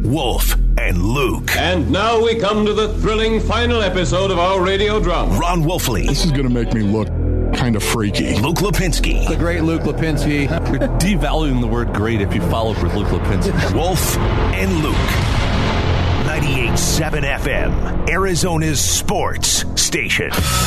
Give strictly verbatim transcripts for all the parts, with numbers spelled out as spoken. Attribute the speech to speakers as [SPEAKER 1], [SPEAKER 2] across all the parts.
[SPEAKER 1] Wolf and Luke.
[SPEAKER 2] And now we come to the thrilling final episode of our radio drama.
[SPEAKER 1] Ron Wolfley.
[SPEAKER 3] This is going to make me look kind of freaky.
[SPEAKER 1] Luke Lipinski.
[SPEAKER 4] The great Luke Lipinski.
[SPEAKER 5] You're devaluing the word great if you follow with Luke Lipinski.
[SPEAKER 1] Wolf and Luke. ninety-eight point seven F M, Arizona's sports station.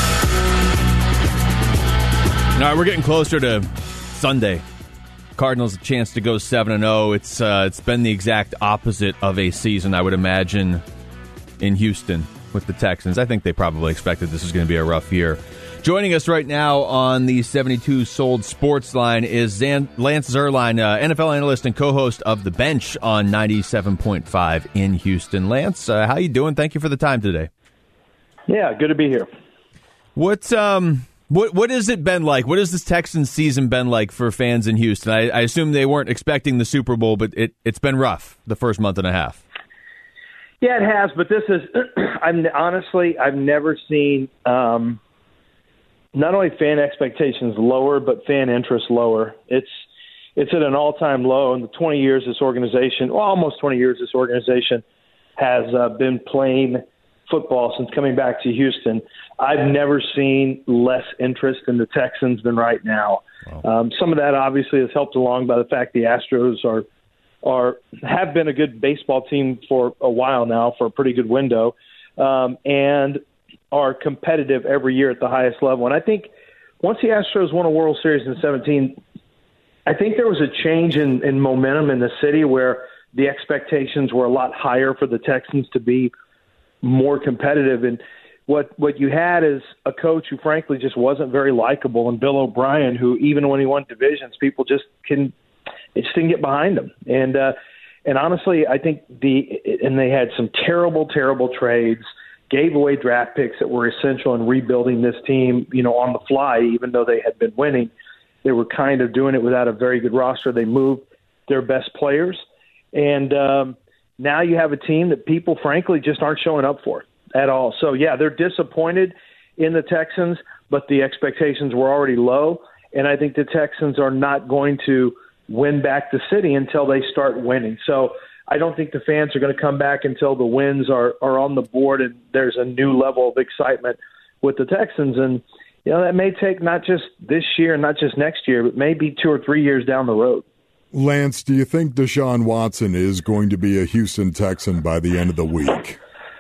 [SPEAKER 6] All right, we're getting closer to Sunday. Cardinals a chance to go seven and oh. It's uh, it's been the exact opposite of a season, I would imagine, in Houston with the Texans. I think they probably expected this was going to be a rough year. Joining us right now on the seventy-two Sold Sports Line is Zan- Lance Zierlein, uh, N F L analyst and co-host of The Bench on ninety-seven point five in Houston. Lance, uh, how you doing? Thank you for the time today.
[SPEAKER 7] Yeah, good to be here.
[SPEAKER 6] What um what what has it been like? What has this Texans season been like for fans in Houston? I, I assume they weren't expecting the Super Bowl, but it it's been rough the first month and a half.
[SPEAKER 7] Yeah, it has. But this is, I'm honestly, I've never seen. Um, Not only fan expectations lower, but fan interest lower. It's it's at an all-time low. In the twenty years this organization, well, almost twenty years this organization has uh, been playing football since coming back to Houston, I've never seen less interest in the Texans than right now. Wow. Um, some of that obviously is helped along by the fact the Astros are are have been a good baseball team for a while now, for a pretty good window, um, and are competitive every year at the highest level. And I think once the Astros won a World Series in seventeen, I think there was a change in, in momentum in the city where the expectations were a lot higher for the Texans to be more competitive. And what what you had is a coach who frankly just wasn't very likable, and Bill O'Brien, who even when he won divisions, people just couldn't, it just didn't get behind him. And uh, and honestly, I think the and they had some terrible, terrible trades, gave away draft picks that were essential in rebuilding this team, you know, on the fly, even though they had been winning. They were kind of doing it without a very good roster. They moved their best players. And um, now you have a team that people, frankly, just aren't showing up for at all. So, yeah, they're disappointed in the Texans, but the expectations were already low. And I think the Texans are not going to win back the city until they start winning. So I don't think the fans are going to come back until the wins are, are on the board and there's a new level of excitement with the Texans. And, you know, that may take not just this year, not just next year, but maybe two or three years down the road.
[SPEAKER 3] Lance, do you think Deshaun Watson is going to be a Houston Texan by the end of the week?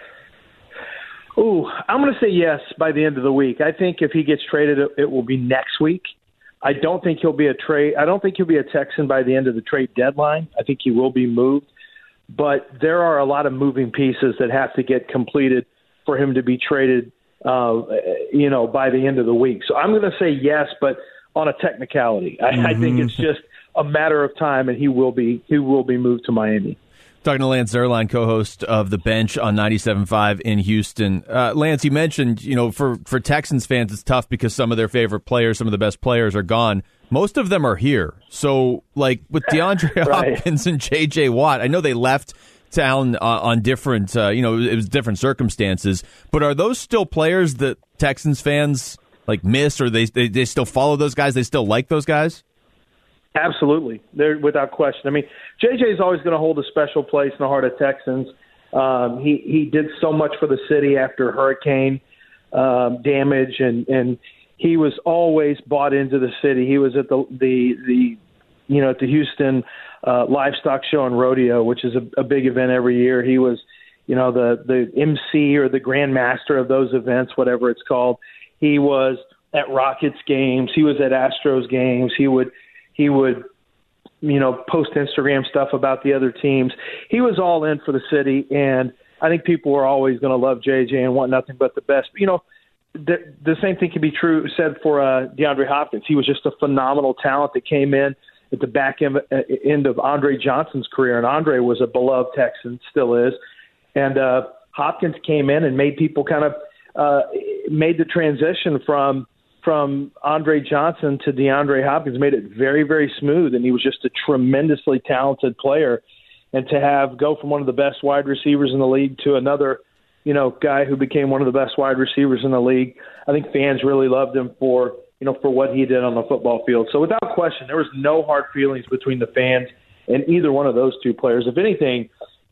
[SPEAKER 7] Ooh, I'm going to say yes by the end of the week. I think if he gets traded, it, it will be next week. I don't think he'll be a trade. I don't think he'll be a Texan by the end of the trade deadline. I think he will be moved. But there are a lot of moving pieces that have to get completed for him to be traded, uh, you know, by the end of the week. So I'm going to say yes, but on a technicality. I, mm-hmm. I think it's just a matter of time, and he will be he will be moved to Miami.
[SPEAKER 6] Talking to Lance Zierlein, co-host of The Bench on ninety-seven point five in Houston. Uh, Lance, you mentioned, you know, for, for Texans fans, it's tough because some of their favorite players, some of the best players are gone. Most of them are here. So, like, with DeAndre right. Hopkins and J J. Watt, I know they left town uh, on different, uh, you know, it was different circumstances, but are those still players that Texans fans, like, miss, or they, they, they still follow those guys? They still like those guys?
[SPEAKER 7] Absolutely. They're without question. I mean, J J is always going to hold a special place in the heart of Texans. Um, he, he did so much for the city after hurricane um, damage, and, and he was always bought into the city. He was at the, the, the you know, at the Houston uh, Livestock Show and Rodeo, which is a, a big event every year. He was, you know, the, the M C or the Grand Master of those events, whatever it's called. He was at Rockets games. He was at Astros games. He would, He would, you know, post Instagram stuff about the other teams. He was all in for the city, and I think people were always going to love J J and want nothing but the best. But, you know, the, the same thing can be true said for uh, DeAndre Hopkins. He was just a phenomenal talent that came in at the back end, end of Andre Johnson's career, and Andre was a beloved Texan, still is. And uh, Hopkins came in and made people kind of uh, made the transition from from Andre Johnson to DeAndre Hopkins, made it very, very smooth, and he was just a tremendously talented player. And to have go from one of the best wide receivers in the league to another, you know, guy who became one of the best wide receivers in the league, I think fans really loved him for, you know, for what he did on the football field. So without question, there was no hard feelings between the fans and either one of those two players. If anything,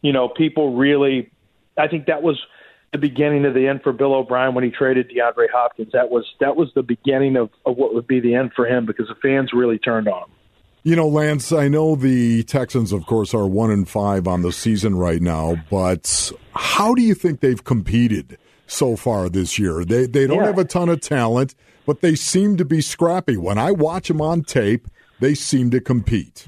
[SPEAKER 7] you know, people really, I think that was the beginning of the end for Bill O'Brien when he traded DeAndre Hopkins. That was that was the beginning of, of what would be the end for him because the fans really turned on him.
[SPEAKER 3] You know, Lance, I know the Texans, of course, are one and five on the season right now, but how do you think they've competed so far this year? They they don't yeah. have a ton of talent, but they seem to be scrappy. When I watch them on tape, they seem to compete.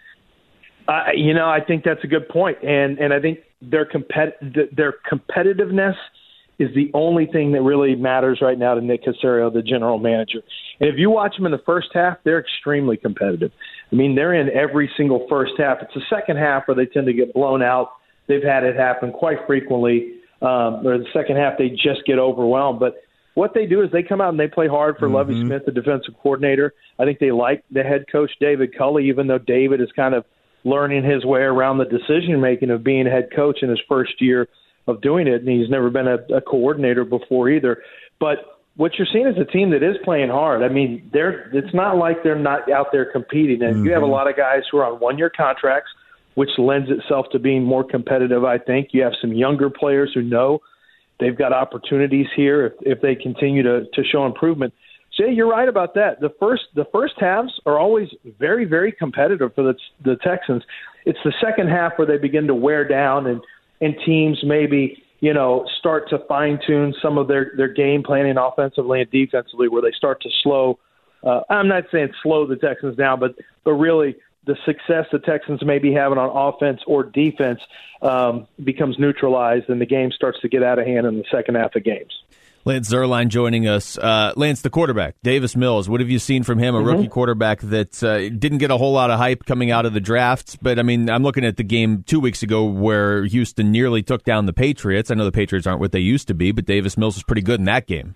[SPEAKER 7] Uh, you know, I think that's a good point, and and I think their compet- their competitiveness is the only thing that really matters right now to Nick Caserio, the general manager. And if you watch them in the first half, they're extremely competitive. I mean, they're in every single first half. It's the second half where they tend to get blown out. They've had it happen quite frequently. Um, or the second half, they just get overwhelmed. But what they do is they come out and they play hard for mm-hmm. Lovie Smith, the defensive coordinator. I think they like the head coach, David Culley, even though David is kind of learning his way around the decision-making of being a head coach in his first year of doing it, and he's never been a, a coordinator before either. But what you're seeing is a team that is playing hard. I mean, they're it's not like they're not out there competing. And mm-hmm. you have a lot of guys who are on one-year contracts, which lends itself to being more competitive, I think. You have some younger players who know they've got opportunities here if, if they continue to, to show improvement. So, yeah, you're right about that. The first the first halves are always very, very competitive for the, the Texans. It's the second half where they begin to wear down and, and teams maybe, you know, start to fine-tune some of their, their game planning offensively and defensively where they start to slow. Uh, I'm not saying slow the Texans down, but, but really the success the Texans may be having on offense or defense um, becomes neutralized and the game starts to get out of hand in the second half of games.
[SPEAKER 6] Lance Zierlein joining us. Uh, Lance, the quarterback, Davis Mills, what have you seen from him, a mm-hmm. rookie quarterback that uh, didn't get a whole lot of hype coming out of the draft? But, I mean, I'm looking at the game two weeks ago where Houston nearly took down the Patriots. I know the Patriots aren't what they used to be, but Davis Mills was pretty good in that game.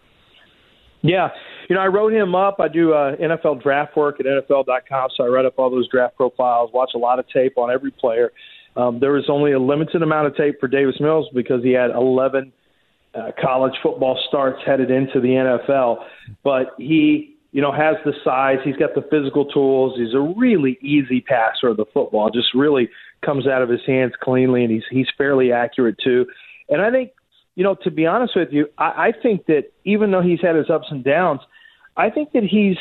[SPEAKER 7] Yeah. You know, I wrote him up. I do uh, N F L draft work at N F L dot com, so I write up all those draft profiles, watch a lot of tape on every player. Um, there was only a limited amount of tape for Davis Mills because he had eleven Uh, college football starts headed into the N F L, but he, you know, has the size. He's got the physical tools. He's a really easy passer of the football. Just really comes out of his hands cleanly, and he's he's fairly accurate too. And I think, you know, to be honest with you, I, I think that even though he's had his ups and downs, I think that he's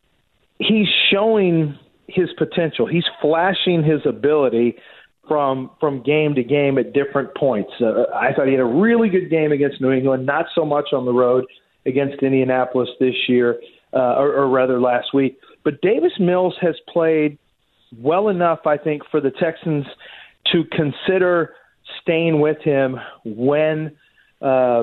[SPEAKER 7] he's showing his potential. He's flashing his ability from from game to game at different points. Uh, I thought he had a really good game against New England, not so much on the road against Indianapolis this year, uh, or, or rather last week. But Davis Mills has played well enough, I think, for the Texans to consider staying with him when uh,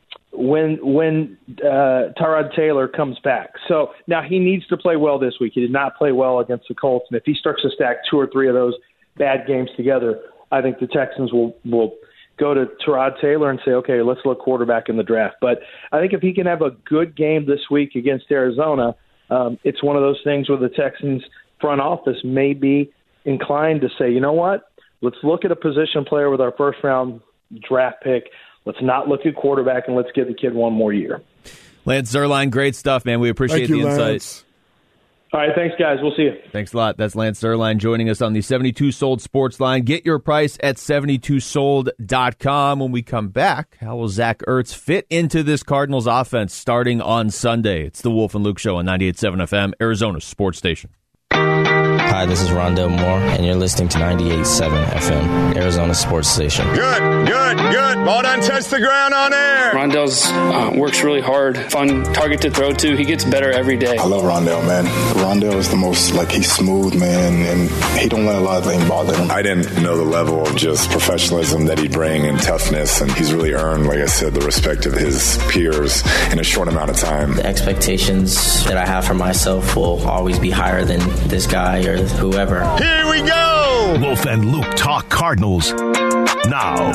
[SPEAKER 7] when when uh, Tyrod Taylor comes back. So now he needs to play well this week. He did not play well against the Colts, and if he starts to stack two or three of those bad games together, I think the Texans will, will go to Tyrod Taylor and say, okay, let's look quarterback in the draft. But I think if he can have a good game this week against Arizona, um, it's one of those things where the Texans front office may be inclined to say, you know what, let's look at a position player with our first round draft pick. Let's not look at quarterback and let's give the kid one more year.
[SPEAKER 6] Lance Zierlein, great stuff, man. We appreciate
[SPEAKER 3] Thank
[SPEAKER 6] the
[SPEAKER 3] you,
[SPEAKER 6] insight.
[SPEAKER 3] Lance.
[SPEAKER 7] All right, thanks, guys. We'll see you.
[SPEAKER 6] Thanks a lot. That's Lance Zierlein joining us on the seventy-two Sold Sports Line. Get your price at seventy-two sold dot com. When we come back, how will Zach Ertz fit into this Cardinals offense starting on Sunday? It's the Wolf and Luke Show on ninety-eight point seven F M, Arizona Sports Station.
[SPEAKER 4] Hi, this is Rondell Moore, and you're listening to ninety-eight point seven F M, Arizona Sports Station.
[SPEAKER 8] Good, good, good. Ball done touched the ground on air.
[SPEAKER 9] Rondell's uh, works really hard. Fun target to throw to. He gets better every day.
[SPEAKER 10] I love Rondell, man. Rondell is the most, like, he's smooth, man, and he don't let a lot of things bother him.
[SPEAKER 8] I didn't know the level of just professionalism that he'd bring and toughness, and he's really earned, like I said, the respect of his peers in a short amount of time.
[SPEAKER 4] The expectations that I have for myself will always be higher than this guy or whoever.
[SPEAKER 8] Here we go!
[SPEAKER 1] Wolf and Luke talk Cardinals now.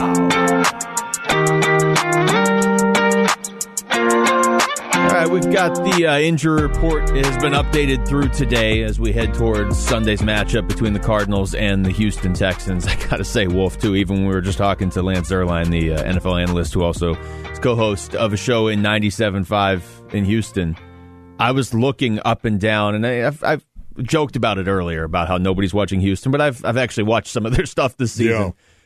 [SPEAKER 6] All right, we've got the uh, injury report. It has been updated through today as we head towards Sunday's matchup between the Cardinals and the Houston Texans. I got to say, Wolf, too, even when we were just talking to Lance Zierlein, the uh, N F L analyst who also is co-host of a show in ninety-seven point five in Houston, I was looking up and down, and I, I've, I've joked about it earlier about how nobody's watching Houston, but I've I've actually watched some of their stuff this season.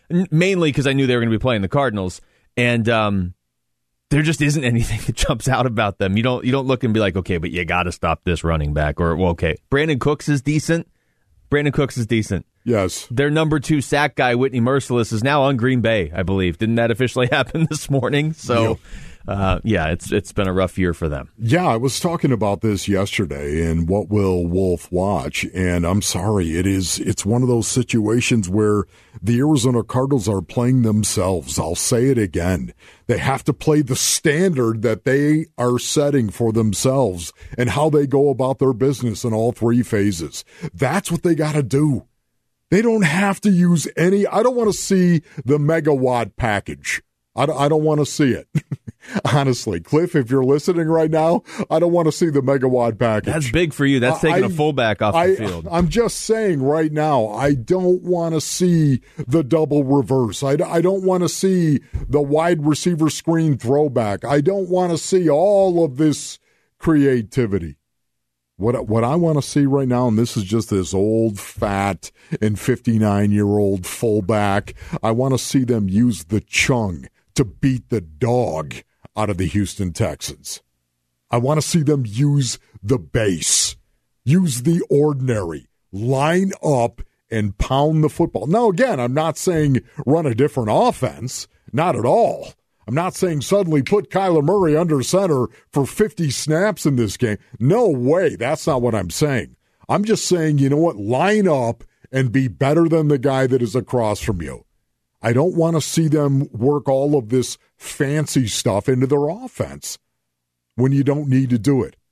[SPEAKER 6] N- mainly because I knew they were going to be playing the Cardinals, and um, there just isn't anything that jumps out about them. You don't you don't look and be like, okay, but you got to stop this running back, or well, okay, Brandon Cooks is decent. Brandon Cooks is decent.
[SPEAKER 3] Yes.
[SPEAKER 6] Their number two sack guy, Whitney Merciless, is now on Green Bay, I believe. Didn't that officially happen this morning? So, uh, yeah, it's it's been a rough year for them.
[SPEAKER 3] Yeah, I was talking about this yesterday in What Will Wolf Watch, and I'm sorry, it is it's one of those situations where the Arizona Cardinals are playing themselves. I'll say it again. They have to play the standard that they are setting for themselves and how they go about their business in all three phases. That's what they got to do. They don't have to use any. I don't want to see the megawatt package. I don't, I don't want to see it. Honestly, Cliff, if you're listening right now, I don't want to see the megawatt package.
[SPEAKER 6] That's big for you. That's taking I, a fullback off
[SPEAKER 3] I,
[SPEAKER 6] the field.
[SPEAKER 3] I'm just saying right now, I don't want to see the double reverse. I, I don't want to see the wide receiver screen throwback. I don't want to see all of this creativity. What what I want to see right now, and this is just this old, fat, and fifty-nine-year-old fullback, I want to see them use the chung to beat the dog out of the Houston Texans. I want to see them use the base, use the ordinary, line up and pound the football. Now, again, I'm not saying run a different offense, not at all. I'm not saying suddenly put Kyler Murray under center for fifty snaps in this game. No way. That's not what I'm saying. I'm just saying, you know what? Line up and be better than the guy that is across from you. I don't want to see them work all of this fancy stuff into their offense when you don't need to do it.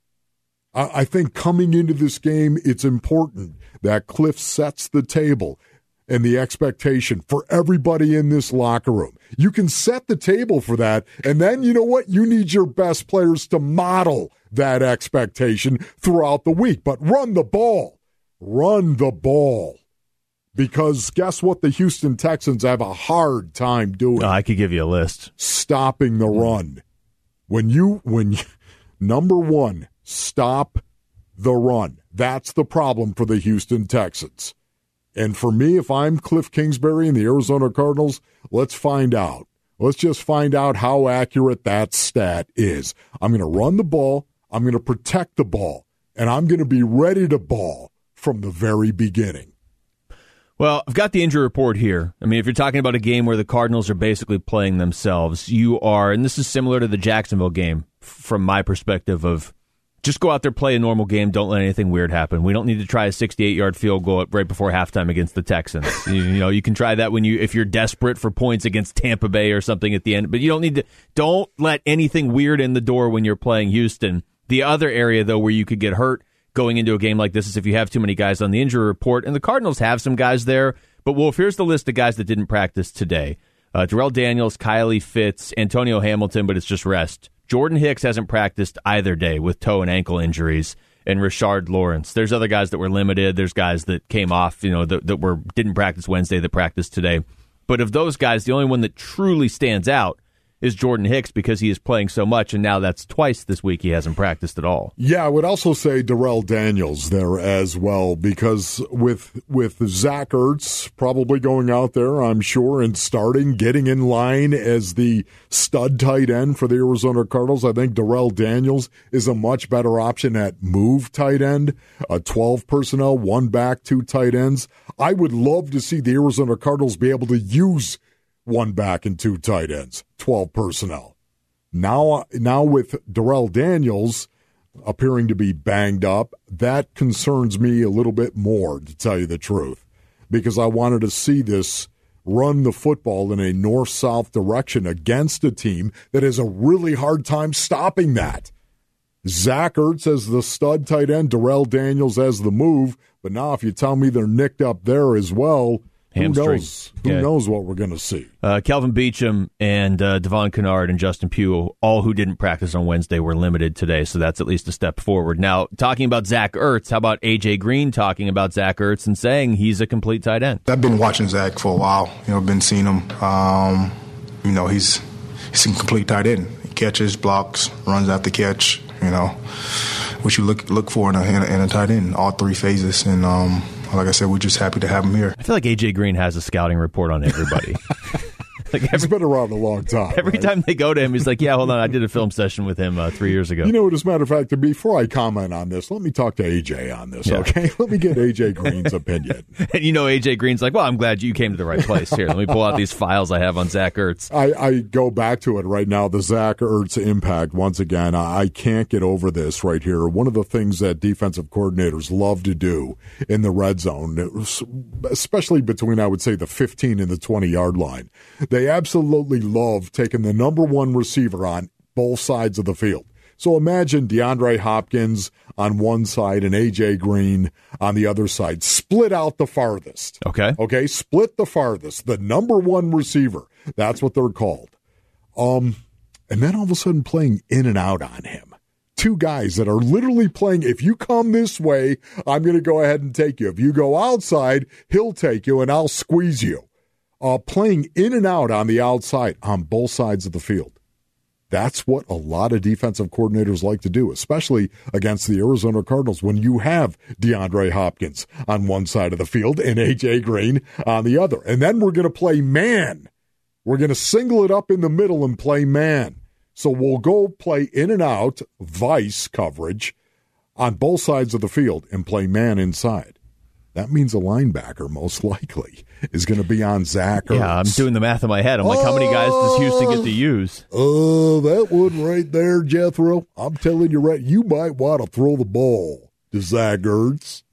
[SPEAKER 3] I, I think coming into this game, it's important that Cliff sets the table and the expectation for everybody in this locker room. You can set the table for that, and then you know what? You need your best players to model that expectation throughout the week. But run the ball. Run the ball. Because guess what the Houston Texans have a hard time doing?
[SPEAKER 6] Oh, I could give you a list.
[SPEAKER 3] Stopping the run. When you, when you, number one, stop the run. That's the problem for the Houston Texans. And for me, if I'm Cliff Kingsbury and the Arizona Cardinals, let's find out. Let's just find out how accurate that stat is. I'm going to run the ball. I'm going to protect the ball. And I'm going to be ready to ball from the very beginning.
[SPEAKER 6] Well, I've got the injury report here. I mean, if you're talking about a game where the Cardinals are basically playing themselves, you are, and this is similar to the Jacksonville game from my perspective of, just go out there, play a normal game. Don't let anything weird happen. We don't need to try a sixty-eight-yard field goal right before halftime against the Texans. you, you know, you can try that when you if you're desperate for points against Tampa Bay or something at the end. But you don't need to. Don't let anything weird in the door when you're playing Houston. The other area, though, where you could get hurt going into a game like this is if you have too many guys on the injury report. And the Cardinals have some guys there. But Wolf, here's the list of guys that didn't practice today: uh, Darrell Daniels, Kylie Fitz, Antonio Hamilton, but it's just rest. Jordan Hicks hasn't practiced either day with toe and ankle injuries, and Rashard Lawrence. There's other guys that were limited. There's guys that came off, you know, that, that were didn't practice Wednesday that practiced today. But of those guys, the only one that truly stands out is Jordan Hicks because he is playing so much, and now that's twice this week he hasn't practiced at all.
[SPEAKER 3] Yeah, I would also say Darrell Daniels there as well, because with with Zach Ertz probably going out there, I'm sure, and starting, getting in line as the stud tight end for the Arizona Cardinals, I think Darrell Daniels is a much better option at move tight end, a twelve personnel, one back, two tight ends. I would love to see the Arizona Cardinals be able to use one back and two tight ends, twelve personnel. Now, now with Darrell Daniels appearing to be banged up, that concerns me a little bit more, to tell you the truth, because I wanted to see this run the football in a north-south direction against a team that has a really hard time stopping that. Zach Ertz as the stud tight end, Darrell Daniels as the move, but now if you tell me they're nicked up there as well, Hamstring. Who knows? Who yeah. knows what we're going to see?
[SPEAKER 6] Uh, Kelvin Beachum and uh, Devon Kennard and Justin Pugh, all who didn't practice on Wednesday, were limited today, so that's at least a step forward. Now, talking about Zach Ertz, how about A J Green talking about Zach Ertz and saying he's a complete tight end?
[SPEAKER 10] I've been watching Zach for a while. You know, been seeing him. Um, you know, he's he's a complete tight end. He catches, blocks, runs out the catch. You know, what you look look for in a, in a, in a tight end, all three phases, and um, like I said, we're just happy to have him here.
[SPEAKER 6] I feel like A J Green has a scouting report on everybody.
[SPEAKER 3] Like every, he's been around a long time.
[SPEAKER 6] Every
[SPEAKER 3] right?
[SPEAKER 6] time they go to him, he's like, yeah, hold on, I did a film session with him uh, three years ago.
[SPEAKER 3] You know what, as a matter of fact, before I comment on this, let me talk to A J on this, yeah. okay? Let me get A J Green's opinion.
[SPEAKER 6] And you know A J Green's like, well, I'm glad you came to the right place. Here, let me pull out these files I have on Zach Ertz.
[SPEAKER 3] I, I go back to it right now, the Zach Ertz impact. Once again, I can't get over this right here. One of the things that defensive coordinators love to do in the red zone, especially between, I would say, the fifteen and the twenty-yard line, they absolutely love taking the number one receiver on both sides of the field. So imagine DeAndre Hopkins on one side and A J Green on the other side. Split out the farthest.
[SPEAKER 6] Okay.
[SPEAKER 3] Okay, split the farthest. The number one receiver. That's what they're called. Um, and then all of a sudden playing in and out on him. Two guys that are literally playing, if you come this way, I'm going to go ahead and take you. If you go outside, he'll take you and I'll squeeze you. Uh, playing in and out on the outside on both sides of the field. That's what a lot of defensive coordinators like to do, especially against the Arizona Cardinals when you have DeAndre Hopkins on one side of the field and A J Green on the other. And then we're going to play man. We're going to single it up in the middle and play man. So we'll go play in and out, vice coverage on both sides of the field and play man inside. That means a linebacker, most likely, is going to be on Zach Ertz.
[SPEAKER 6] Yeah, I'm doing the math in my head. I'm like, how many guys does Houston get to use?
[SPEAKER 3] Oh, uh, that one right there, Jethro. I'm telling you right, you might want to throw the ball to Zach Ertz.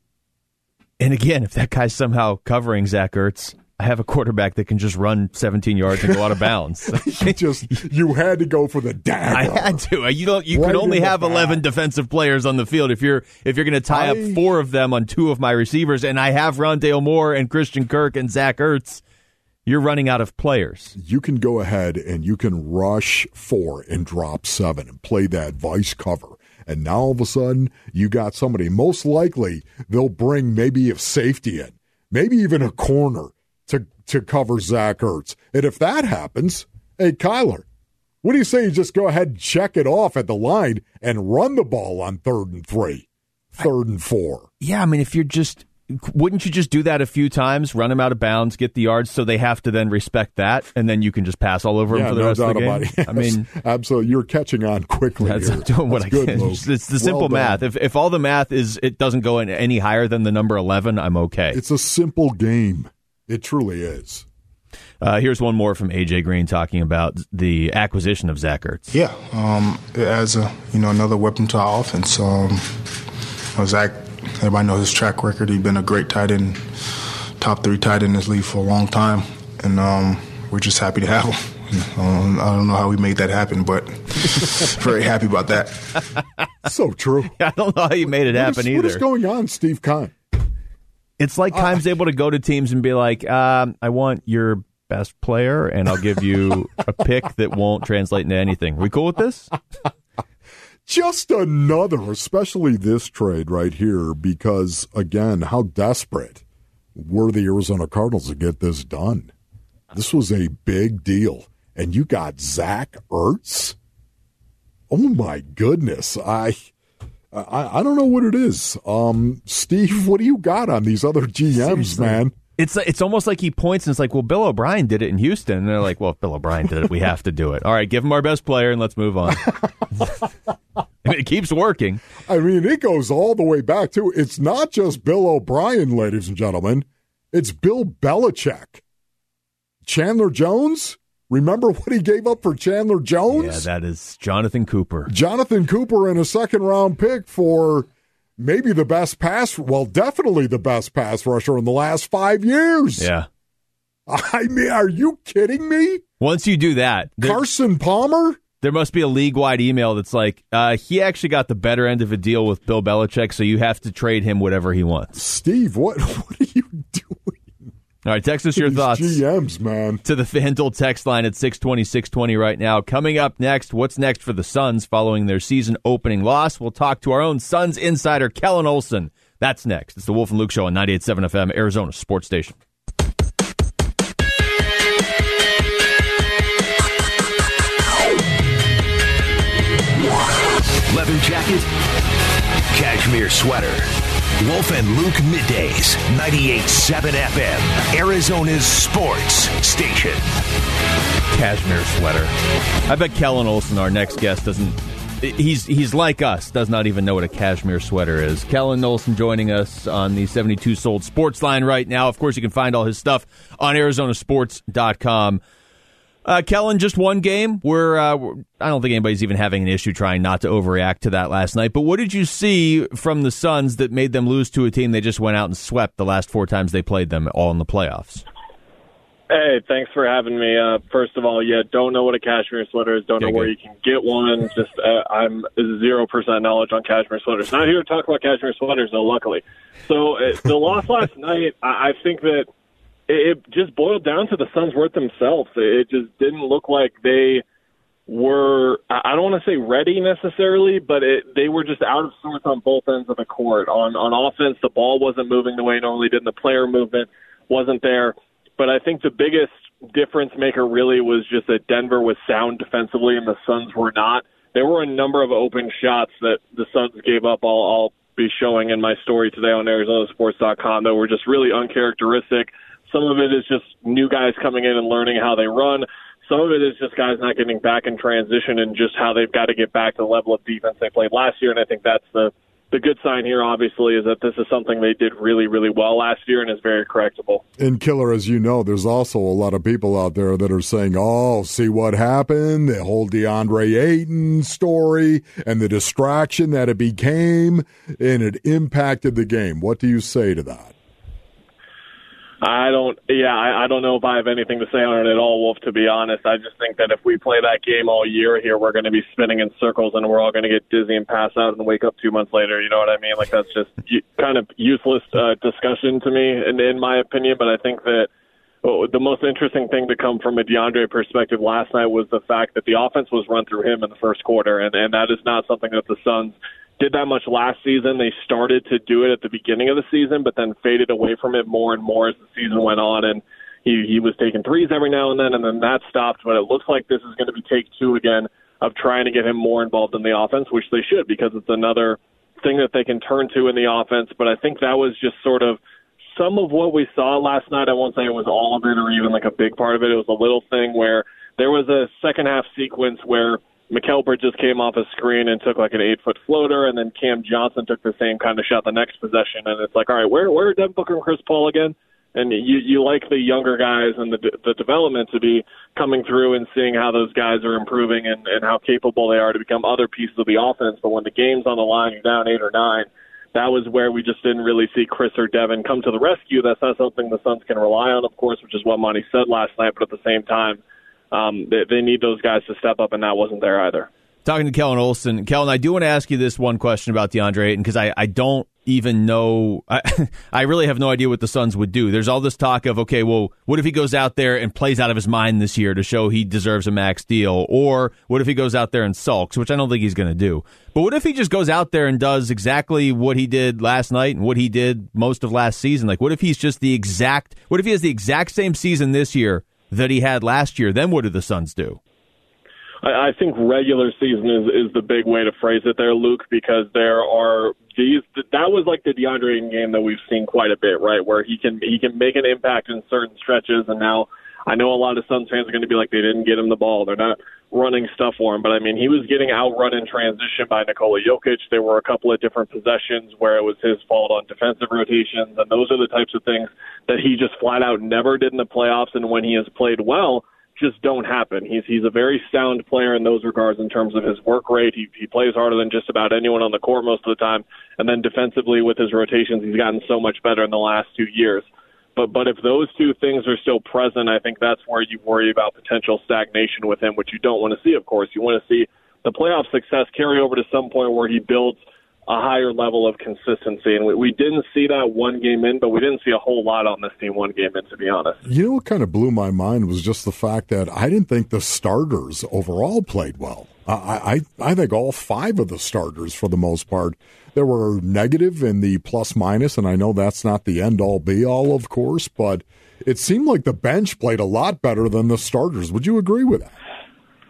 [SPEAKER 6] And again, if that guy's somehow covering Zach Ertz, I have a quarterback that can just run seventeen yards and go out of bounds.
[SPEAKER 3] you just you had to go for the dagger.
[SPEAKER 6] I had to. You don't. You
[SPEAKER 3] right
[SPEAKER 6] could only have
[SPEAKER 3] back.
[SPEAKER 6] eleven defensive players on the field if you're if you're going to tie I, up four of them on two of my receivers, and I have Rondale Moore and Christian Kirk and Zach Ertz. You're running out of players.
[SPEAKER 3] You can go ahead and you can rush four and drop seven and play that vice cover. And now all of a sudden you got somebody. Most likely they'll bring maybe a safety in, maybe even a corner. To, to cover Zach Ertz. And if that happens, hey, Kyler, what do you say you just go ahead and check it off at the line and run the ball on third and three, third and four?
[SPEAKER 6] Yeah, I mean, if you're just, wouldn't you just do that a few times, run them out of bounds, get the yards, so they have to then respect that, and then you can just pass all over them
[SPEAKER 3] yeah,
[SPEAKER 6] for the
[SPEAKER 3] no
[SPEAKER 6] rest of the game?
[SPEAKER 3] Yes,
[SPEAKER 6] I mean,
[SPEAKER 3] absolutely. You're catching on quickly
[SPEAKER 6] that's
[SPEAKER 3] here.
[SPEAKER 6] Doing what
[SPEAKER 3] that's
[SPEAKER 6] I
[SPEAKER 3] good,
[SPEAKER 6] can.
[SPEAKER 3] Luke.
[SPEAKER 6] It's the simple
[SPEAKER 3] well
[SPEAKER 6] math. If if all the math is it doesn't go in any higher than the number eleven, I'm okay.
[SPEAKER 3] It's a simple game. It truly is.
[SPEAKER 6] Uh, here's one more from A J Green talking about the acquisition of Zach Ertz.
[SPEAKER 10] Yeah, um, as a you know another weapon to our offense. Um, Zach, everybody knows his track record. He's been a great tight end, top three tight end in this league for a long time, and um, we're just happy to have him. Um, I don't know how we made that happen, but very happy about that.
[SPEAKER 3] So true.
[SPEAKER 6] I don't know how you made it
[SPEAKER 3] what
[SPEAKER 6] happen
[SPEAKER 3] is,
[SPEAKER 6] either.
[SPEAKER 3] What is going on, Steve Kahn?
[SPEAKER 6] It's like Keim's uh, able to go to teams and be like, um, I want your best player, and I'll give you a pick that won't translate into anything. We cool with this?
[SPEAKER 3] Just another, especially this trade right here, because, again, how desperate were the Arizona Cardinals to get this done? This was a big deal. And you got Zach Ertz? Oh, my goodness. I... I, I don't know what it is. Um, Steve, what do you got on these other G Ms, Seriously. man?
[SPEAKER 6] It's it's almost like he points and it's like, well, Bill O'Brien did it in Houston. And they're like, well, if Bill O'Brien did it, we have to do it. All right, give him our best player and let's move on. And it keeps working.
[SPEAKER 3] I mean, it goes all the way back to, it's not just Bill O'Brien, ladies and gentlemen. It's Bill Belichick. Chandler Jones? Remember what he gave up for Chandler Jones?
[SPEAKER 6] Yeah, that is Jonathan Cooper.
[SPEAKER 3] Jonathan Cooper and a second-round pick for maybe the best pass, well, definitely the best pass rusher in the last five years.
[SPEAKER 6] Yeah.
[SPEAKER 3] I mean, are you kidding me?
[SPEAKER 6] Once you do that. There,
[SPEAKER 3] Carson Palmer?
[SPEAKER 6] There must be a league-wide email that's like, uh, he actually got the better end of a deal with Bill Belichick, so you have to trade him whatever he wants.
[SPEAKER 3] Steve, what, what are you doing?
[SPEAKER 6] All right, text us your
[SPEAKER 3] These
[SPEAKER 6] thoughts.
[SPEAKER 3] G Ms, man.
[SPEAKER 6] To the FanDuel text line at six twenty, six twenty right now. Coming up next, what's next for the Suns following their season opening loss? We'll talk to our own Suns insider, Kellen Olson. That's next. It's the Wolf and Luke Show on ninety-eight point seven F M, Arizona Sports Station.
[SPEAKER 1] Leather jacket, cashmere sweater, Wolf and Luke middays, ninety-eight point seven F M, Arizona's sports station.
[SPEAKER 6] Cashmere sweater. I bet Kellen Olson, our next guest, doesn't. He's he's like us, does not even know what a cashmere sweater is. Kellen Olson joining us on the seventy-two Sold Sports Line right now. Of course, you can find all his stuff on Arizona Sports dot com. Uh, Kellen, just one game. We're, uh, I don't think anybody's even having an issue trying not to overreact to that last night. But what did you see from the Suns that made them lose to a team they just went out and swept the last four times they played them, all in the playoffs?
[SPEAKER 11] Hey, thanks for having me. Uh, first of all, yeah, don't know what a cashmere sweater is. Don't know where you can get one. Just uh, I'm zero percent knowledge on cashmere sweaters. Not here to talk about cashmere sweaters, though, luckily. So uh, the loss last night, I, I think that it just boiled down to the Suns weren't themselves. It just didn't look like they were, I don't want to say ready necessarily, but it, they were just out of sorts on both ends of the court. On on offense, the ball wasn't moving the way it normally did, and the player movement wasn't there. But I think the biggest difference maker really was just that Denver was sound defensively and the Suns were not. There were a number of open shots that the Suns gave up. I'll, I'll be showing in my story today on Arizona Sports dot com that were just really uncharacteristic. Some of it is just new guys coming in and learning how they run. Some of it is just guys not getting back in transition and just how they've got to get back to the level of defense they played last year. And I think that's the, the good sign here, obviously, is that this is something they did really, really well last year and is very correctable.
[SPEAKER 3] And, Killer, as you know, there's also a lot of people out there that are saying, oh, see what happened, the whole DeAndre Ayton story and the distraction that it became, and it impacted the game. What do you say to that?
[SPEAKER 11] I don't, yeah, I, I don't know if I have anything to say on it at all, Wolf, to be honest. I just think that if we play that game all year here, we're going to be spinning in circles and we're all going to get dizzy and pass out and wake up two months later. You know what I mean? Like, that's just kind of useless uh, discussion to me, in, in my opinion. But I think that oh, the most interesting thing to come from a DeAndre perspective last night was the fact that the offense was run through him in the first quarter, and, and that is not something that the Suns did that much last season. They started to do it at the beginning of the season, but then faded away from it more and more as the season went on. And he, he was taking threes every now and then, and then that stopped. But it looks like this is going to be take two again of trying to get him more involved in the offense, which they should, because it's another thing that they can turn to in the offense. But I think that was just sort of some of what we saw last night. I won't say it was all of it or even like a big part of it. It was a little thing where there was a second half sequence where Mikal Bridges came off a screen and took like an eight-foot floater, and then Cam Johnson took the same kind of shot the next possession. And it's like, all right, where where are Devin Booker and Chris Paul again? And you you like the younger guys and the the development to be coming through and seeing how those guys are improving and, and how capable they are to become other pieces of the offense. But when the game's on the line, you're down eight or nine, that was where we just didn't really see Chris or Devin come to the rescue. That's not something the Suns can rely on, of course, which is what Monty said last night. But at the same time, Um, they, they need those guys to step up, and that wasn't there either.
[SPEAKER 6] Talking to Kellen Olson. Kellen, I do want to ask you this one question about DeAndre Ayton, because I, I don't even know. I, I really have no idea what the Suns would do. There's all this talk of, okay, well, what if he goes out there and plays out of his mind this year to show he deserves a max deal? Or what if he goes out there and sulks, which I don't think he's going to do. But what if he just goes out there and does exactly what he did last night and what he did most of last season? Like, what if he's just the exact, what if he has the exact same season this year that he had last year? Then what do the Suns do?
[SPEAKER 11] I, I think regular season is, is the big way to phrase it there, Luke, because there are these. That was like the DeAndre Ayton game that we've seen quite a bit, right, where he can he can make an impact in certain stretches. And now I know a lot of Suns fans are going to be like, they didn't get him the ball, they're not running stuff for him. But I mean, he was getting outrun in transition by Nikola Jokic. There were a couple of different possessions where it was his fault on defensive rotations, and those are the types of things that he just flat out never did in the playoffs. And when he has played well, just don't happen. He's he's a very sound player in those regards in terms of his work rate. He he plays harder than just about anyone on the court most of the time. And then defensively with his rotations, he's gotten so much better in the last two years. But but if those two things are still present, I think that's where you worry about potential stagnation with him, which you don't want to see, of course. You want to see the playoff success carry over to some point where he builds a higher level of consistency. And we, we didn't see that one game in, but we didn't see a whole lot on this team one game in, to be honest.
[SPEAKER 3] You know what kind of blew my mind was just the fact that I didn't think the starters overall played well. I, I, I think all five of the starters, for the most part, there were negative in the plus minus, and I know that's not the end-all be-all, of course, but it seemed like the bench played a lot better than the starters. Would you agree with that?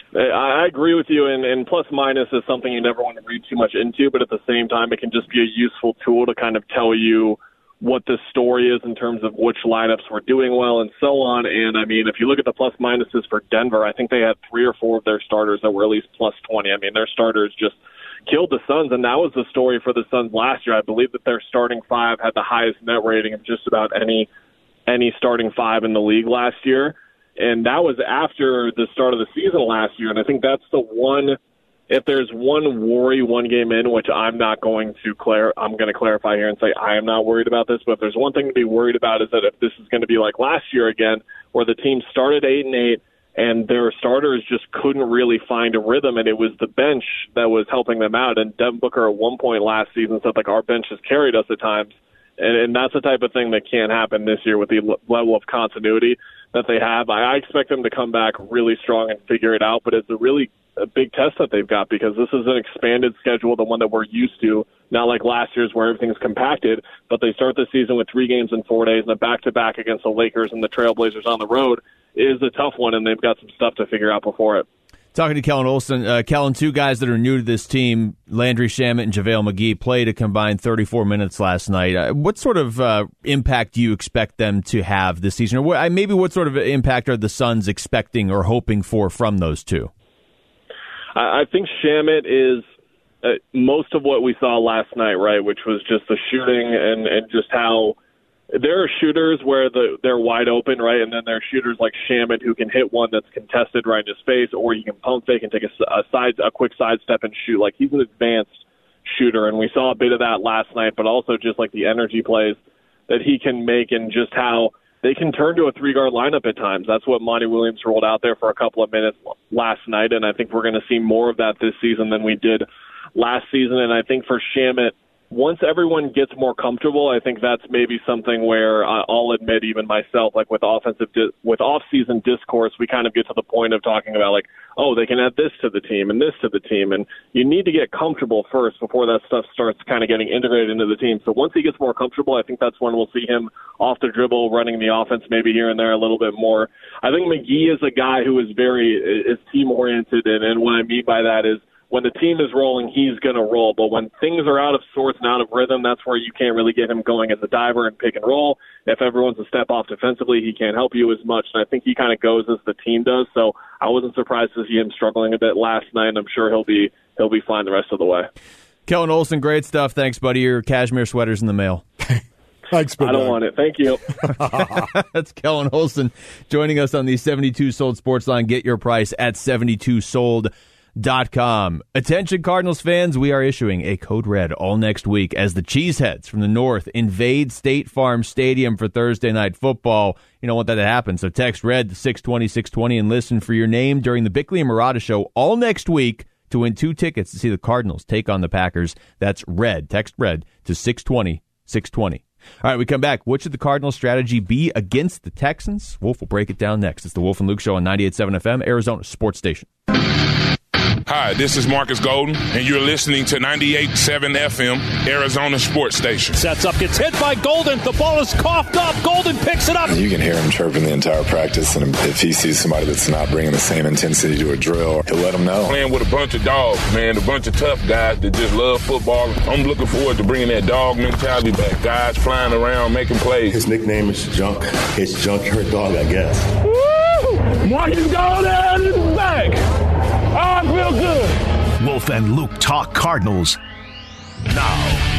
[SPEAKER 11] I agree with you, and, and plus minus is something you never want to read too much into, but at the same time, it can just be a useful tool to kind of tell you what the story is in terms of which lineups were doing well and so on. And, I mean, if you look at the plus minuses for Denver, I think they had three or four of their starters that were at least plus twenty. I mean, their starters just killed the Suns, and that was the story for the Suns last year. I believe that their starting five had the highest net rating of just about any any starting five in the league last year. And that was after the start of the season last year. And I think that's the one, if there's one worry one game in, which I'm not going to clar- I'm going to clarify here and say I am not worried about this, but if there's one thing to be worried about is that if this is going to be like last year again, where the team started eight and eight and their starters just couldn't really find a rhythm, and it was the bench that was helping them out. And Devin Booker at one point last season said, like, our bench has carried us at times. And, and that's the type of thing that can't happen this year with the l- level of continuity that they have. I, I expect them to come back really strong and figure it out, but it's a really a big test that they've got because this is an expanded schedule, the one that we're used to, not like last year's where everything's compacted, but they start the season with three games in four days and a back-to-back against the Lakers and the Trailblazers on the road is a tough one, and they've got some stuff to figure out before it.
[SPEAKER 6] Talking to Kellen Olson, uh, Kellen, two guys that are new to this team, Landry Shamet and JaVale McGee, played a combined thirty-four minutes last night. Uh, what sort of uh, impact do you expect them to have this season? Or what, maybe what sort of impact are the Suns expecting or hoping for from those two?
[SPEAKER 11] I, I think Shamet is uh, most of what we saw last night, right, which was just the shooting and, and just how there are shooters where the, they're wide open, right, and then there are shooters like Shamet who can hit one that's contested right in his face, or you can pump fake and take a, a side, a quick sidestep and shoot. Like, he's an advanced shooter, and we saw a bit of that last night, but also just like the energy plays that he can make and just how they can turn to a three-guard lineup at times. That's what Monty Williams rolled out there for a couple of minutes last night, and I think we're going to see more of that this season than we did last season. And I think for Shamet, once everyone gets more comfortable, I think that's maybe something where uh, I'll admit, even myself, like with offensive, di- with off-season discourse, we kind of get to the point of talking about like, oh, they can add this to the team and this to the team, and you need to get comfortable first before that stuff starts kind of getting integrated into the team. So once he gets more comfortable, I think that's when we'll see him off the dribble, running the offense maybe here and there a little bit more. I think McGee is a guy who is very is team-oriented, and, and what I mean by that is, when the team is rolling, he's going to roll. But when things are out of sorts and out of rhythm, that's where you can't really get him going as a diver and pick and roll. If everyone's a step off defensively, he can't help you as much. And I think he kind of goes as the team does. So I wasn't surprised to see him struggling a bit last night, and I'm sure he'll be he'll be fine the rest of the way.
[SPEAKER 6] Kellen Olson, great stuff. Thanks, buddy. Your cashmere sweater's in the mail.
[SPEAKER 3] Thanks,
[SPEAKER 11] I don't want it. Thank you.
[SPEAKER 6] That's Kellen Olson joining us on the seventy-two Sold Sports Line. Get your price at seventy-two sold dot com. Attention Cardinals fans, we are issuing a code red all next week as the Cheeseheads from the North invade State Farm Stadium for Thursday Night Football. You don't want that to happen, so text red to six twenty, six twenty and listen for your name during the Bickley and Murata Show all next week to win two tickets to see the Cardinals take on the Packers. That's red. Text red to six twenty, six twenty. All right, we come back. What should the Cardinals' strategy be against the Texans? Wolf will break it down next. It's the Wolf and Luke Show on ninety-eight point seven F M, Arizona Sports Station.
[SPEAKER 12] Hi, this is Marcus Golden, and you're listening to ninety-eight point seven F M, Arizona Sports Station.
[SPEAKER 13] Sets up, gets hit by Golden. The ball is coughed up. Golden picks it up.
[SPEAKER 8] You can hear him chirping the entire practice, and if he sees somebody that's not bringing the same intensity to a drill, he'll let them know.
[SPEAKER 12] Playing with a bunch of dogs, man, a bunch of tough guys that just love football. I'm looking forward to bringing that dog mentality back. Guys flying around, making plays.
[SPEAKER 14] His nickname is Junk. It's Junkyard Dog, I guess.
[SPEAKER 12] Woo! Marcus Golden is back. Oh, I feel good.
[SPEAKER 1] Wolf and Luke talk Cardinals now.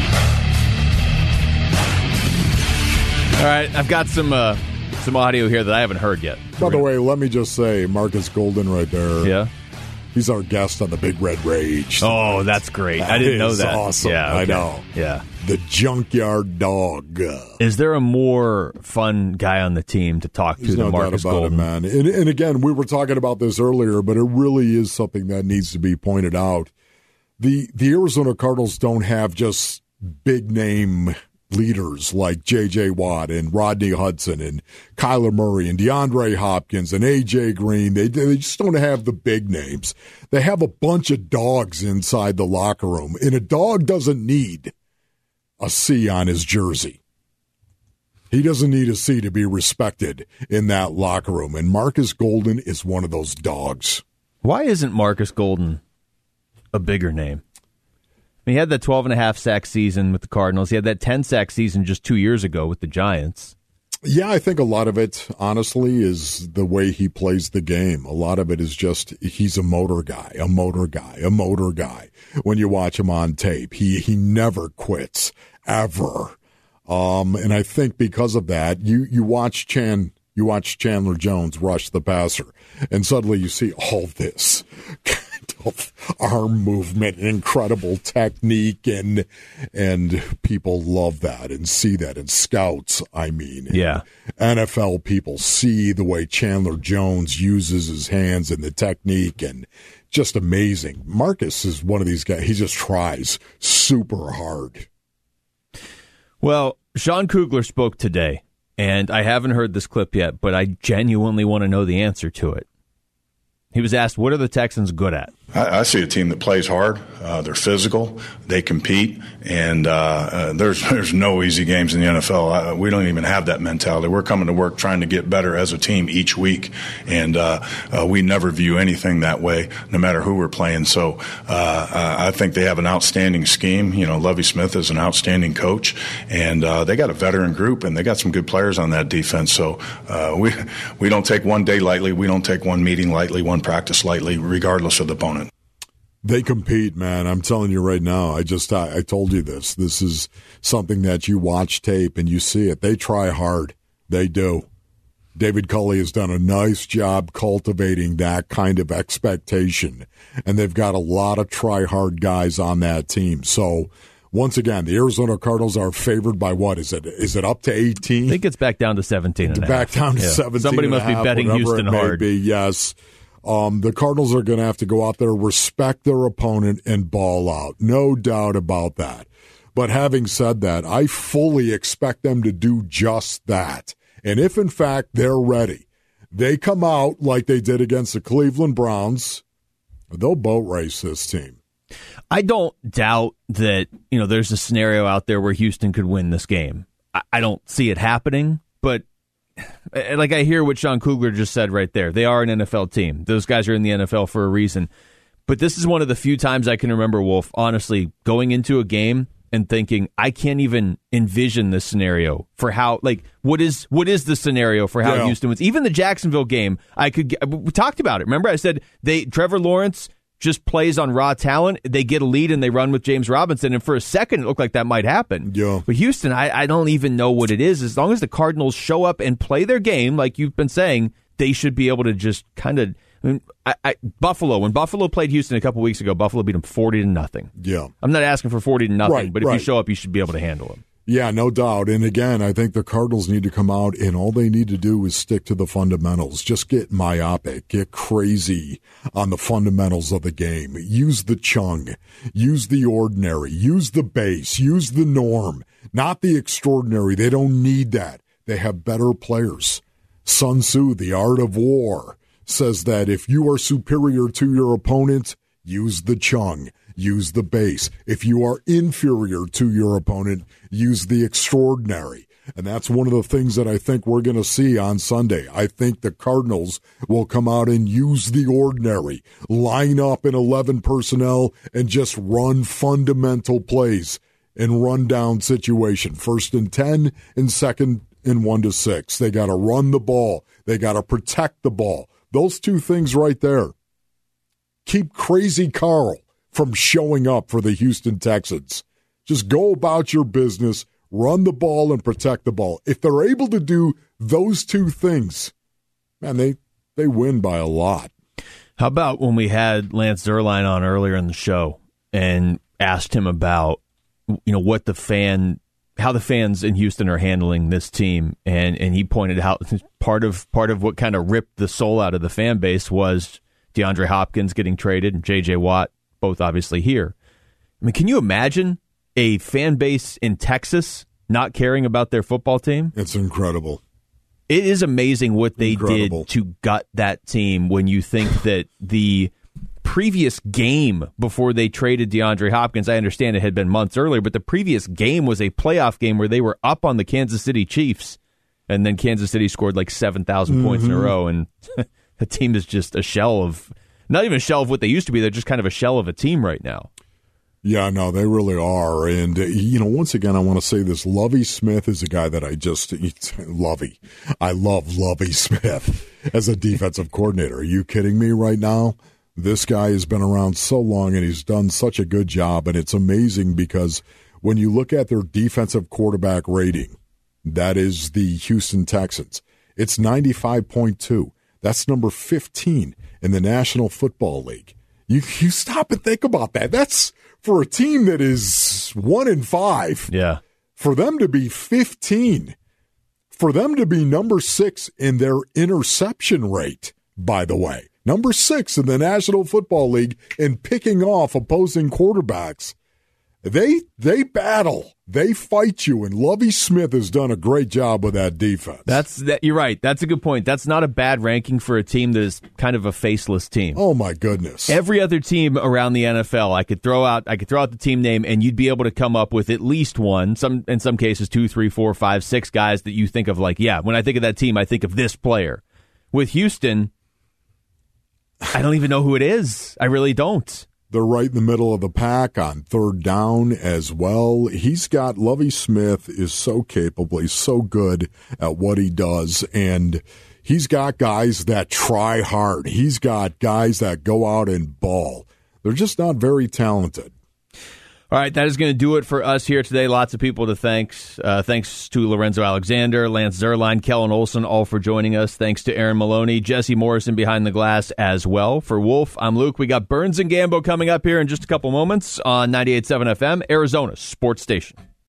[SPEAKER 6] All right, I've got some uh, some audio here that I haven't heard yet.
[SPEAKER 3] By the way, let me just say, Marcus Golden right there.
[SPEAKER 6] Yeah.
[SPEAKER 3] He's our guest on the Big Red Rage.
[SPEAKER 6] Oh, that's great.
[SPEAKER 3] That
[SPEAKER 6] I didn't know that.
[SPEAKER 3] Awesome.
[SPEAKER 6] Yeah, okay.
[SPEAKER 3] I know.
[SPEAKER 6] Yeah.
[SPEAKER 3] The Junkyard Dog.
[SPEAKER 6] Is there a more fun guy on the team to talk to
[SPEAKER 3] There's
[SPEAKER 6] than
[SPEAKER 3] no
[SPEAKER 6] Marcus
[SPEAKER 3] doubt about
[SPEAKER 6] Golden?
[SPEAKER 3] it, man. And, and again, we were talking about this earlier, but it really is something that needs to be pointed out. The the Arizona Cardinals don't have just big name leaders like J J. Watt and Rodney Hudson and Kyler Murray and DeAndre Hopkins and A J. Green. They, they just don't have the big names. They have a bunch of dogs inside the locker room, and a dog doesn't need a C on his jersey. He doesn't need a C to be respected in that locker room, and Marcus Golden is one of those dogs.
[SPEAKER 6] Why isn't Marcus Golden a bigger name? I mean, he had that twelve and a half sack season with the Cardinals. He had that ten sack season just two years ago with the Giants.
[SPEAKER 3] Yeah, I think a lot of it, honestly, is the way he plays the game. A lot of it is just he's a motor guy, a motor guy, a motor guy. When you watch him on tape, he he never quits, ever. Um, and I think because of that, you you watch Chan, you watch Chandler Jones rush the passer, and suddenly you see all this kind of arm movement, incredible technique, and and people love that and see that. And scouts, I mean,
[SPEAKER 6] yeah,
[SPEAKER 3] N F L people see the way Chandler Jones uses his hands and the technique, and just amazing. Marcus is one of these guys. He just tries super hard.
[SPEAKER 6] Well, Sean Kugler spoke today, and I haven't heard this clip yet, but I genuinely want to know the answer to it. He was asked, what are the Texans good at?
[SPEAKER 15] I, I see a team that plays hard. Uh, they're physical. They compete. And uh, uh, there's there's no easy games in the N F L. I, we don't even have that mentality. We're coming to work trying to get better as a team each week. And uh, uh, we never view anything that way, no matter who we're playing. So uh, I think they have an outstanding scheme. You know, Lovie Smith is an outstanding coach. And uh, they got a veteran group, and they got some good players on that defense. So uh, we, we don't take one day lightly. We don't take one meeting lightly, one practice lightly, regardless of the opponent.
[SPEAKER 3] They compete, man. I'm telling you right now. I just, I, I told you this. This is something that you watch tape and you see it. They try hard. They do. David Culley has done a nice job cultivating that kind of expectation. And they've got a lot of try-hard guys on that team. So, once again, the Arizona Cardinals are favored by what? Is it Is it up to eighteen?
[SPEAKER 6] I think it's back down to seventeen and a half.
[SPEAKER 3] Back down to
[SPEAKER 6] yeah.
[SPEAKER 3] seventeen
[SPEAKER 6] Somebody must
[SPEAKER 3] and a half,
[SPEAKER 6] be betting Houston
[SPEAKER 3] it may
[SPEAKER 6] hard.
[SPEAKER 3] Be, yes. Um, the Cardinals are going to have to go out there, respect their opponent, and ball out. No doubt about that. But having said that, I fully expect them to do just that. And if, in fact, they're ready, they come out like they did against the Cleveland Browns, they'll boat race this team.
[SPEAKER 6] I don't doubt that, you know, there's a scenario out there where Houston could win this game. I, I don't see it happening, but like I hear what Sean Kugler just said right there. They are an N F L team. Those guys are in the N F L for a reason. But this is one of the few times I can remember, Wolf, honestly, going into a game and thinking, I can't even envision this scenario for how, like, what is what is the scenario for how yeah. Houston wins? Even the Jacksonville game, I could get, we talked about it. Remember, I said they Trevor Lawrence just plays on raw talent. They get a lead and they run with James Robinson. And for a second, it looked like that might happen.
[SPEAKER 3] Yeah.
[SPEAKER 6] But Houston, I, I don't even know what it is. As long as the Cardinals show up and play their game, like you've been saying, they should be able to just kind of. I mean, I, I, Buffalo, when Buffalo played Houston a couple weeks ago, Buffalo beat them forty to nothing.
[SPEAKER 3] Yeah.
[SPEAKER 6] I'm not asking for forty to nothing,
[SPEAKER 3] right,
[SPEAKER 6] but if
[SPEAKER 3] right.
[SPEAKER 6] you show up, you should be able to handle them.
[SPEAKER 3] Yeah, no doubt. And again, I think the Cardinals need to come out, and all they need to do is stick to the fundamentals. Just get myopic, get crazy on the fundamentals of the game. Use the chung, use the ordinary, use the base, use the norm, not the extraordinary. They don't need that. They have better players. Sun Tzu, The Art of War, says that if you are superior to your opponent, use the chung. Use the base. If you are inferior to your opponent, use the extraordinary. And that's one of the things that I think we're going to see on Sunday. I think the Cardinals will come out and use the ordinary, line up in eleven personnel, and just run fundamental plays and run down situation. First and ten and second and one to six. They got to run the ball. They got to protect the ball. Those two things right there. Keep Crazy Carl from showing up for the Houston Texans. Just go about your business, run the ball, and protect the ball. If they're able to do those two things, man, they, they win by a lot.
[SPEAKER 6] How about when we had Lance Zierlein on earlier in the show and asked him about, you know, what the fan, how the fans in Houston are handling this team, and, and he pointed out part of part of what kind of ripped the soul out of the fan base was DeAndre Hopkins getting traded and J J Watt, both obviously here. I mean, can you imagine a fan base in Texas not caring about their football team?
[SPEAKER 3] It's incredible.
[SPEAKER 6] It is amazing what they
[SPEAKER 3] incredible.
[SPEAKER 6] did to gut that team when you think that the previous game before they traded DeAndre Hopkins, I understand it had been months earlier, but the previous game was a playoff game where they were up on the Kansas City Chiefs, and then Kansas City scored like seven thousand mm-hmm. points in a row, and the team is just a shell of not even a shell of what they used to be. They're just kind of a shell of a team right now.
[SPEAKER 3] Yeah, no, they really are. And, uh, you know, once again, I want to say this. Lovie Smith is a guy that I just, Lovie. I love Lovie Smith as a defensive coordinator. Are you kidding me right now? This guy has been around so long, and he's done such a good job. And it's amazing because when you look at their defensive quarterback rating, that is the Houston Texans, it's ninety-five point two. That's number fifteen in the National Football League. You, you stop and think about that. That's for a team that is one in five.
[SPEAKER 6] Yeah.
[SPEAKER 3] For them to be fifteen, for them to be number six in their interception rate, by the way, number six in the National Football League in picking off opposing quarterbacks. They they battle. They fight you, and Lovie Smith has done a great job with that defense.
[SPEAKER 6] That's that. You're right. That's a good point. That's not a bad ranking for a team that is kind of a faceless team.
[SPEAKER 3] Oh my goodness!
[SPEAKER 6] Every other team around the N F L, I could throw out. I could throw out the team name, and you'd be able to come up with at least one. Some in some cases, two, three, four, five, six guys that you think of. Like, yeah, when I think of that team, I think of this player. With Houston, I don't even know who it is. I really don't.
[SPEAKER 3] They're right in the middle of the pack on third down as well. He's got, Lovie Smith is so capable. He's so good at what he does. And he's got guys that try hard. He's got guys that go out and ball. They're just not very talented.
[SPEAKER 6] All right, that is going to do it for us here today. Lots of people to thank. Uh, thanks to Lorenzo Alexander, Lance Zierlein, Kellen Olson, all for joining us. Thanks to Aaron Maloney, Jesse Morrison behind the glass as well. For Wolf, I'm Luke. We got Burns and Gambo coming up here in just a couple moments on ninety-eight point seven F M, Arizona's sports station.